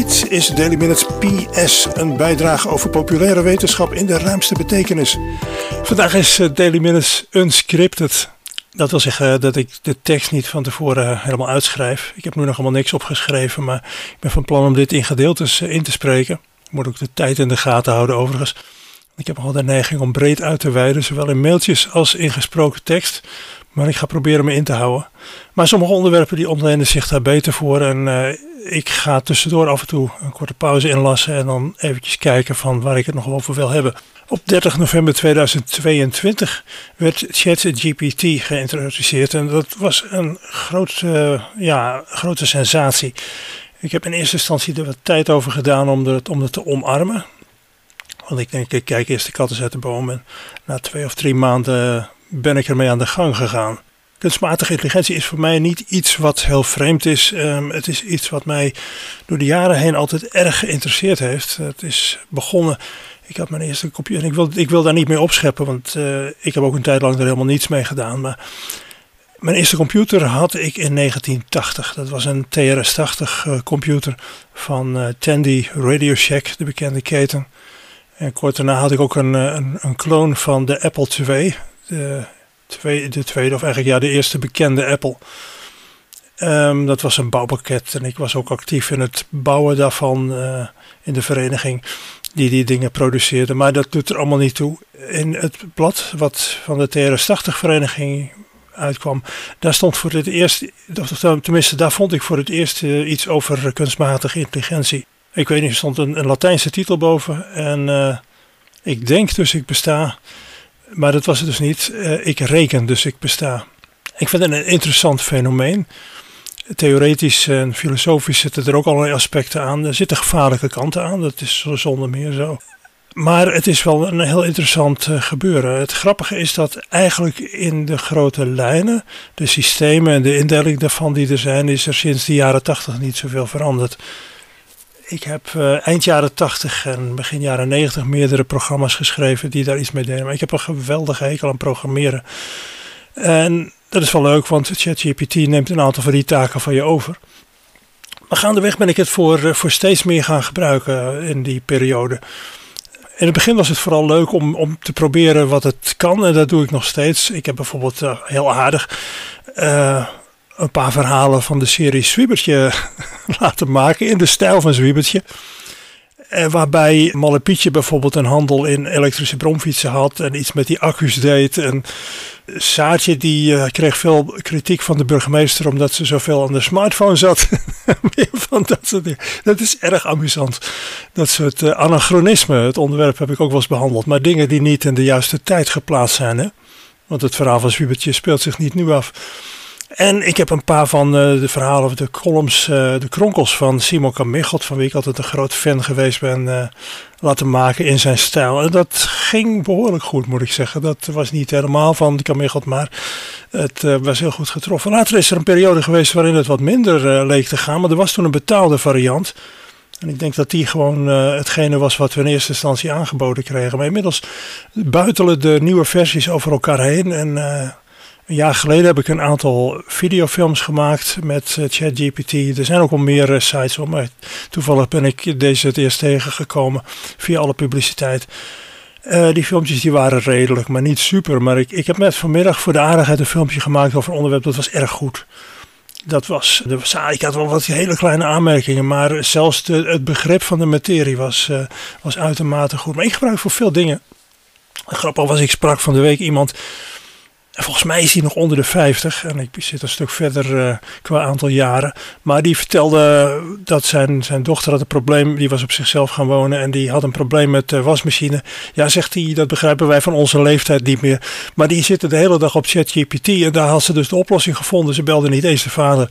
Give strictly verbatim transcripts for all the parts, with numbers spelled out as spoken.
Dit is Daily Minutes P S, een bijdrage over populaire wetenschap in de ruimste betekenis. Vandaag is Daily Minutes unscripted. Dat wil zeggen dat ik de tekst niet van tevoren helemaal uitschrijf. Ik heb nu nog helemaal niks opgeschreven, maar ik ben van plan om dit in gedeeltes in te spreken. Ik moet ook de tijd in de gaten houden overigens. Ik heb al de neiging om breed uit te wijden, zowel in mailtjes als in gesproken tekst. Maar ik ga proberen me in te houden. Maar sommige onderwerpen die ontlenen zich daar beter voor. En uh, ik ga tussendoor af en toe een korte pauze inlassen en dan eventjes kijken van waar ik het nog over wil hebben. Op dertig november tweeduizend tweeëntwintig werd ChatGPT geïntroduceerd. En dat was een groot, uh, ja, grote sensatie. Ik heb in eerste instantie er wat tijd over gedaan om het, om het te omarmen. Want ik denk, ik kijk eerst de kat eens uit de boom. En na twee of drie maanden ben ik ermee aan de gang gegaan. Kunstmatige intelligentie is voor mij niet iets wat heel vreemd is. Um, het is iets wat mij door de jaren heen altijd erg geïnteresseerd heeft. Het is begonnen. Ik had mijn eerste computer. En ik wil, ik wil daar niet mee opscheppen, want uh, ik heb ook een tijd lang er helemaal niets mee gedaan. Maar mijn eerste computer had ik in negentien tachtig. Dat was een T R S tachtig uh, computer van uh, Tandy Radio Shack, de bekende keten. En kort daarna had ik ook een, een, een kloon van de Apple twee. De tweede, de tweede, of eigenlijk ja, de eerste bekende Apple. Um, dat was een bouwpakket en ik was ook actief in het bouwen daarvan uh, in de vereniging die die dingen produceerde. Maar dat doet er allemaal niet toe. In het blad wat van de T R S tachtig vereniging uitkwam, daar stond voor het eerst, tenminste daar vond ik voor het eerst uh, iets over kunstmatige intelligentie. Ik weet niet, er stond een, een Latijnse titel boven en uh, ik denk dus ik besta, maar dat was het dus niet. Uh, ik reken dus ik besta. Ik vind het een interessant fenomeen. Theoretisch en filosofisch zitten er ook allerlei aspecten aan. Er zitten gevaarlijke kanten aan, dat is zonder meer zo. Maar het is wel een heel interessant uh, gebeuren. Het grappige is dat eigenlijk in de grote lijnen, de systemen en de indeling daarvan die er zijn, is er sinds de jaren tachtig niet zoveel veranderd. Ik heb uh, eind jaren tachtig en begin jaren negentig meerdere programma's geschreven die daar iets mee deden. Maar ik heb een geweldige hekel aan programmeren. En dat is wel leuk, want ChatGPT neemt een aantal van die taken van je over. Maar gaandeweg ben ik het voor, uh, voor steeds meer gaan gebruiken in die periode. In het begin was het vooral leuk om, om te proberen wat het kan. En dat doe ik nog steeds. Ik heb bijvoorbeeld uh, heel aardig Uh, een paar verhalen van de serie Zwiebertje laten maken in de stijl van Zwiebertje. En waarbij Malle Pietje bijvoorbeeld een handel in elektrische bromfietsen had en iets met die accu's deed. En Saartje die uh, kreeg veel kritiek van de burgemeester omdat ze zoveel aan de smartphone zat. Meer van dat soort dingen. Dat is erg amusant. Dat soort uh, anachronisme, het onderwerp heb ik ook wel eens behandeld. Maar dingen die niet in de juiste tijd geplaatst zijn. Hè? Want het verhaal van Zwiebertje speelt zich niet nu af. En ik heb een paar van uh, de verhalen of de columns, uh, de kronkels van Simon Kamichelt, van wie ik altijd een groot fan geweest ben, uh, laten maken in zijn stijl. En dat ging behoorlijk goed, moet ik zeggen. Dat was niet helemaal van Kamichelt, maar het uh, was heel goed getroffen. Later is er een periode geweest waarin het wat minder uh, leek te gaan, maar er was toen een betaalde variant. En ik denk dat die gewoon uh, hetgene was wat we in eerste instantie aangeboden kregen. Maar inmiddels buitelen de nieuwe versies over elkaar heen en Uh, Een jaar geleden heb ik een aantal videofilms gemaakt met uh, ChatGPT. Er zijn ook wel meer uh, sites op, maar toevallig ben ik deze het eerst tegengekomen via alle publiciteit. Uh, die filmpjes die waren redelijk, maar niet super. Maar ik, ik heb net vanmiddag voor de aardigheid een filmpje gemaakt over een onderwerp dat was erg goed. Dat was, dat was, ik had wel wat hele kleine aanmerkingen, maar zelfs de, het begrip van de materie was, uh, was uitermate goed. Maar ik gebruik voor veel dingen. Grappig was, ik sprak van de week iemand. Volgens mij is hij nog onder de vijftig en ik zit een stuk verder uh, qua aantal jaren. Maar die vertelde dat zijn, zijn dochter had een probleem, die was op zichzelf gaan wonen en die had een probleem met de wasmachine. Ja, zegt hij, dat begrijpen wij van onze leeftijd niet meer. Maar die zitten de hele dag op ChatGPT en daar had ze dus de oplossing gevonden. Ze belde niet eens de vader.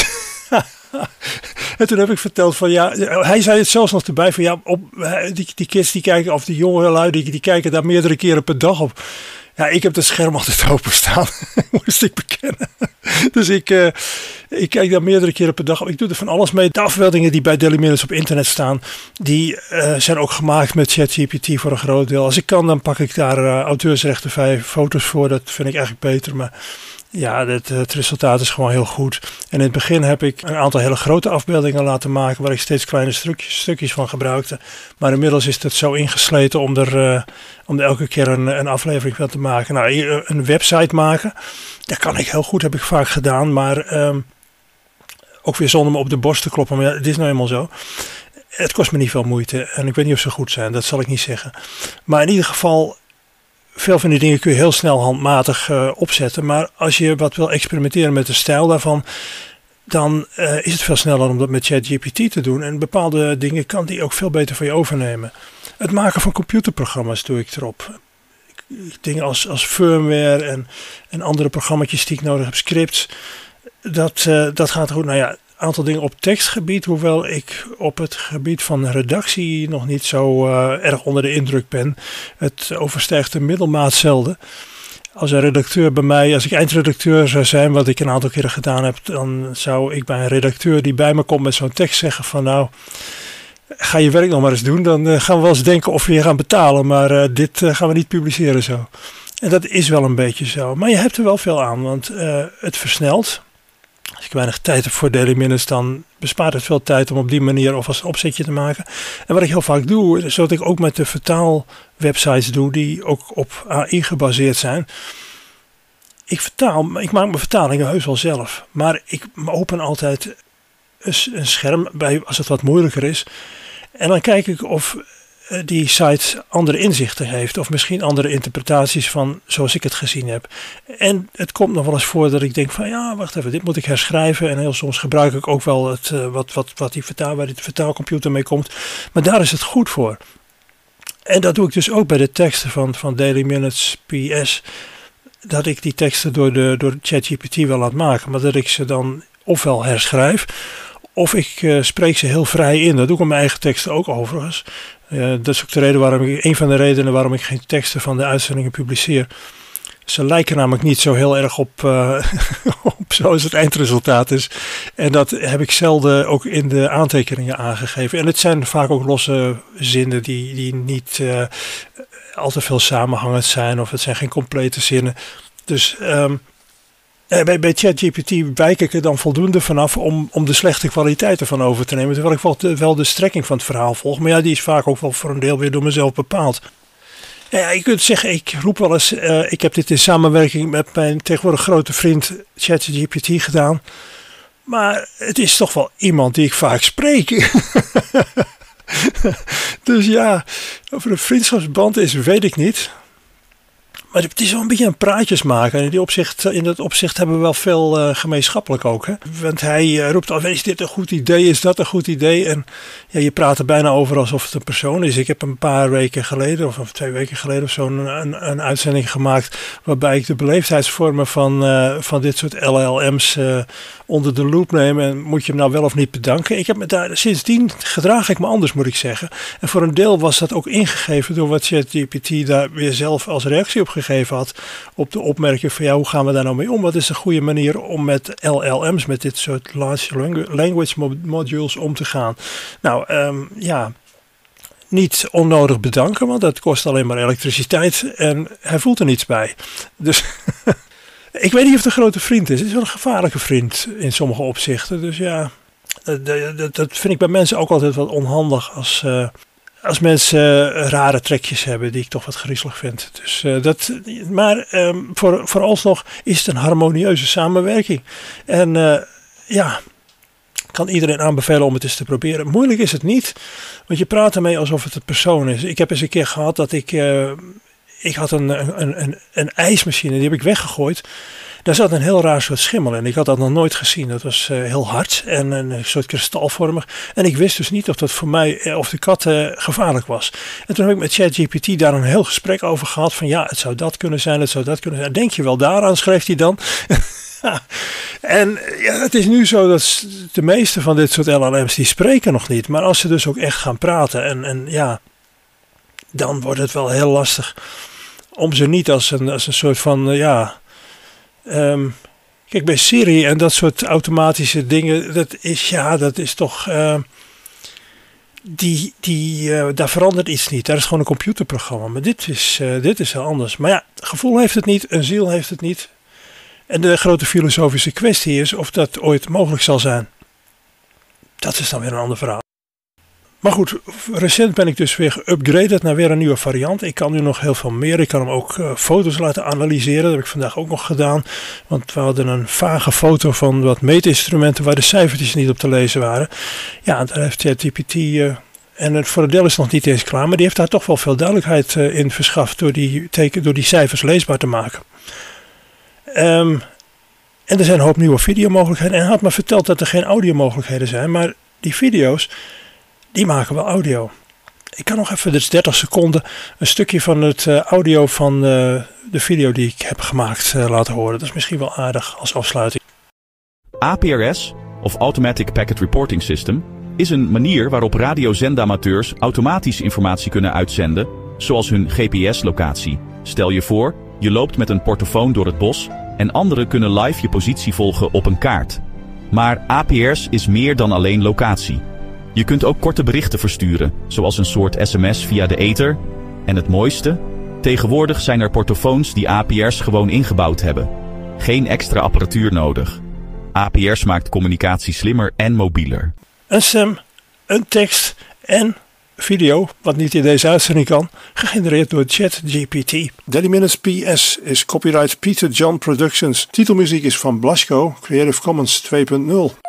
En toen heb ik verteld van ja, hij zei het zelfs nog erbij van ja, op, die, die kids die kijken, of die jongelui die, die kijken daar meerdere keren per dag op. Ja, ik heb het scherm altijd openstaan, moest ik bekennen. Dus ik, uh, ik kijk daar meerdere keren per dag op. Ik doe er van alles mee. De afbeeldingen die bij Daily Minutes op internet staan, die uh, zijn ook gemaakt met ChatGPT voor een groot deel. Als ik kan, dan pak ik daar uh, auteursrechtenvrij foto's voor. Dat vind ik eigenlijk beter. Maar Ja, het, het resultaat is gewoon heel goed. En in het begin heb ik een aantal hele grote afbeeldingen laten maken waar ik steeds kleine stukjes, stukjes van gebruikte. Maar inmiddels is het zo ingesleten om er, uh, om er elke keer een, een aflevering van te maken. Nou, een website maken, dat kan ik heel goed, heb ik vaak gedaan. Maar um, ook weer zonder me op de borst te kloppen, maar ja, het is nou eenmaal zo. Het kost me niet veel moeite en ik weet niet of ze goed zijn, dat zal ik niet zeggen. Maar in ieder geval, veel van die dingen kun je heel snel handmatig uh, opzetten. Maar als je wat wil experimenteren met de stijl daarvan, dan uh, is het veel sneller om dat met ChatGPT te doen. En bepaalde dingen kan die ook veel beter van je overnemen. Het maken van computerprogramma's doe ik erop. Dingen als, als firmware en, en andere programma's die ik nodig heb, scripts. Dat, uh, dat gaat goed. Nou ja, aantal dingen op tekstgebied, hoewel ik op het gebied van redactie nog niet zo uh, erg onder de indruk ben. Het overstijgt de middelmaat zelden. Als een redacteur bij mij, als ik eindredacteur zou zijn, wat ik een aantal keren gedaan heb, dan zou ik bij een redacteur die bij me komt met zo'n tekst zeggen van nou, ga je werk nog maar eens doen, dan uh, gaan we wel eens denken of we je gaan betalen, maar uh, dit uh, gaan we niet publiceren zo. En dat is wel een beetje zo, maar je hebt er wel veel aan, want uh, het versnelt. Als ik weinig tijd heb voor Daily Minutes, dan bespaart het veel tijd om op die manier alvast een opzetje te maken. En wat ik heel vaak doe, is wat ik ook met de vertaalwebsites doe, die ook op A I gebaseerd zijn. Ik vertaal, ik maak mijn vertalingen heus wel zelf. Maar ik open altijd een, een scherm bij als het wat moeilijker is. En dan kijk ik of die site andere inzichten heeft of misschien andere interpretaties van zoals ik het gezien heb. En het komt nog wel eens voor dat ik denk van ja, wacht even, dit moet ik herschrijven. En heel soms gebruik ik ook wel het, uh, wat, wat, wat die vertaal, waar die vertaalcomputer mee komt. Maar daar is het goed voor. En dat doe ik dus ook bij de teksten van, van Daily Minutes P S. Dat ik die teksten door de door ChatGPT wel laat maken. Maar dat ik ze dan ofwel herschrijf, of ik uh, spreek ze heel vrij in. Dat doe ik op mijn eigen teksten ook overigens. Uh, dat is ook de reden waarom ik, een van de redenen waarom ik geen teksten van de uitzendingen publiceer. Ze lijken namelijk niet zo heel erg op, uh, op zoals het eindresultaat is. En dat heb ik zelden ook in de aantekeningen aangegeven. En het zijn vaak ook losse zinnen die, die niet uh, al te veel samenhangend zijn. Of het zijn geen complete zinnen. Dus um, bij, bij ChatGPT wijk ik er dan voldoende vanaf om, om de slechte kwaliteit ervan over te nemen. Terwijl ik wel de, wel de strekking van het verhaal volg. Maar ja, die is vaak ook wel voor een deel weer door mezelf bepaald. Ja, je kunt zeggen, ik roep wel eens, uh, ik heb dit in samenwerking met mijn tegenwoordig grote vriend ChatGPT gedaan. Maar het is toch wel iemand die ik vaak spreek. Dus ja, of er een vriendschapsband is, weet ik niet. Maar het is wel een beetje een praatjesmaker. En in, die opzicht, in dat opzicht hebben we wel veel uh, gemeenschappelijk ook. Hè? Want hij uh, roept al, is dit een goed idee? Is dat een goed idee? En ja, je praat er bijna over alsof het een persoon is. Ik heb een paar weken geleden, of twee weken geleden of zo, een, een, een uitzending gemaakt waarbij ik de beleefdheidsvormen van, uh, van dit soort L L M's uh, onder de loep neem. En moet je hem nou wel of niet bedanken? Ik heb me daar, sindsdien gedraag ik me anders, moet ik zeggen. En voor een deel was dat ook ingegeven door wat ChatGPT daar weer zelf als reactie op gegeven had. Op de opmerking van ja, hoe gaan we daar nou mee om? Wat is een goede manier om met L L M's, met dit soort large language modules om te gaan? Nou, um, ja... Niet onnodig bedanken, want dat kost alleen maar elektriciteit en hij voelt er niets bij. Dus ik weet niet of het een grote vriend is. Het is wel een gevaarlijke vriend in sommige opzichten. Dus ja, dat, dat, dat vind ik bij mensen ook altijd wat onhandig als, uh, als mensen uh, rare trekjes hebben die ik toch wat griezelig vind. Dus, uh, dat, maar um, voor, vooralsnog is het een harmonieuze samenwerking. En uh, ja... kan iedereen aanbevelen om het eens te proberen. Moeilijk is het niet, want je praat ermee alsof het een persoon is. Ik heb eens een keer gehad dat ik... Uh, ik had een, een, een, een ijsmachine, die heb ik weggegooid. Daar zat een heel raar soort schimmel in. Ik had dat nog nooit gezien. Dat was uh, heel hard en een soort kristalvormig. En ik wist dus niet of dat voor mij of de kat uh, gevaarlijk was. En toen heb ik met ChatGPT daar een heel gesprek over gehad. Van ja, het zou dat kunnen zijn, het zou dat kunnen zijn. Denk je wel daaraan, schreef hij dan. En ja, het is nu zo dat de meeste van dit soort L L M's die spreken nog niet. Maar als ze dus ook echt gaan praten en, en ja, dan wordt het wel heel lastig om ze niet als een, als een soort van, uh, ja... Um, kijk, bij Siri en dat soort automatische dingen, dat is, ja, dat is toch... Uh, die, die, uh, daar verandert iets niet. Daar is gewoon een computerprogramma. Maar dit is, uh, dit is heel anders. Maar ja, gevoel heeft het niet, een ziel heeft het niet. En de grote filosofische kwestie is of dat ooit mogelijk zal zijn. Dat is dan weer een ander verhaal. Maar goed, recent ben ik dus weer geüpgraded naar weer een nieuwe variant. Ik kan nu nog heel veel meer. Ik kan hem ook uh, foto's laten analyseren. Dat heb ik vandaag ook nog gedaan. Want we hadden een vage foto van wat meetinstrumenten waar de cijfertjes niet op te lezen waren. Ja, daar heeft ChatGPT... Uh, en het voor het deel is nog niet eens klaar. Maar die heeft daar toch wel veel duidelijkheid uh, in verschaft. Door die, teken, door die cijfers leesbaar te maken. Um, en er zijn een hoop nieuwe videomogelijkheden. En hij had me verteld dat er geen audiomogelijkheden zijn. Maar die video's... die maken wel audio. Ik kan nog even, dus dertig seconden, een stukje van het uh, audio van uh, de video die ik heb gemaakt uh, laten horen. Dat is misschien wel aardig als afsluiting. A P R S, of Automatic Packet Reporting System, is een manier waarop radiozendamateurs automatisch informatie kunnen uitzenden, zoals hun G P S-locatie. Stel je voor, je loopt met een portofoon door het bos en anderen kunnen live je positie volgen op een kaart. Maar A P R S is meer dan alleen locatie. Je kunt ook korte berichten versturen, zoals een soort sms via de ether. En het mooiste? Tegenwoordig zijn er portofoons die A P R S gewoon ingebouwd hebben. Geen extra apparatuur nodig. A P R S maakt communicatie slimmer en mobieler. Een stem, een tekst en video, wat niet in deze uitzending kan, gegenereerd door ChatGPT. Daily Minutes P S is copyright Peter John Productions. Titelmuziek is van Blasco, Creative Commons twee punt nul.